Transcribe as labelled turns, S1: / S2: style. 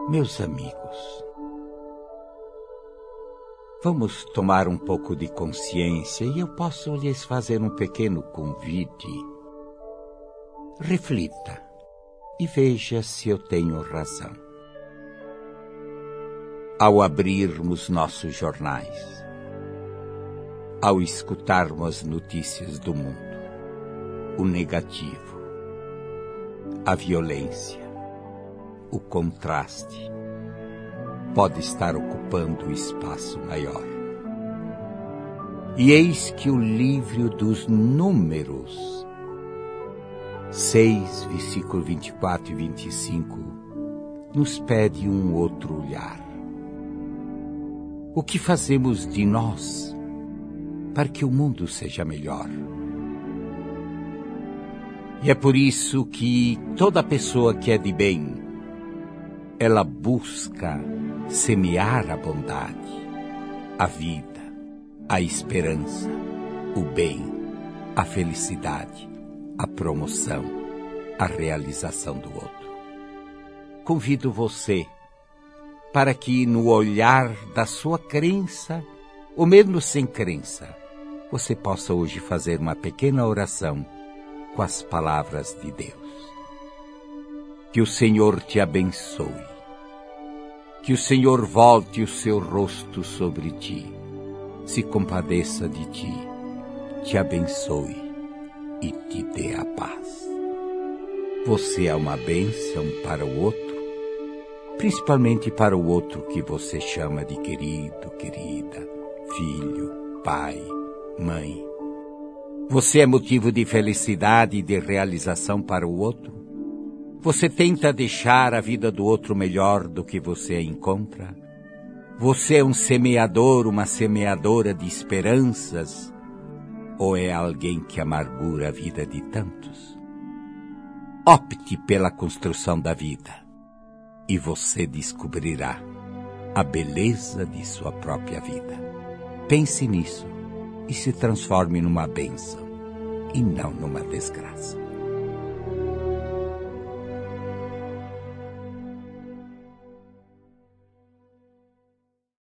S1: Meus amigos, vamos tomar um pouco de consciência e eu posso lhes fazer um pequeno convite. Reflita e veja se eu tenho razão. Ao abrirmos nossos jornais, ao escutarmos as notícias do mundo, o negativo, a violência, o contraste, pode estar ocupando um espaço maior. E eis que o livro dos Números, 6, versículo 24 e 25, nos pede um outro olhar. O que fazemos de nós para que o mundo seja melhor? E é por isso que toda pessoa que é de bem, ela busca semear a bondade, a vida, a esperança, o bem, a felicidade, a promoção, a realização do outro. Convido você para que no olhar da sua crença, ou mesmo sem crença, você possa hoje fazer uma pequena oração com as palavras de Deus. Que o Senhor te abençoe. Que o Senhor volte o seu rosto sobre ti, se compadeça de ti, te abençoe e te dê a paz. Você é uma bênção para o outro, principalmente para o outro que você chama de querido, querida, filho, pai, mãe. Você é motivo de felicidade e de realização para o outro? Você tenta deixar a vida do outro melhor do que você a encontra? Você é um semeador, uma semeadora de esperanças? Ou é alguém que amargura a vida de tantos? Opte pela construção da vida e você descobrirá a beleza de sua própria vida. Pense nisso e se transforme numa bênção e não numa desgraça.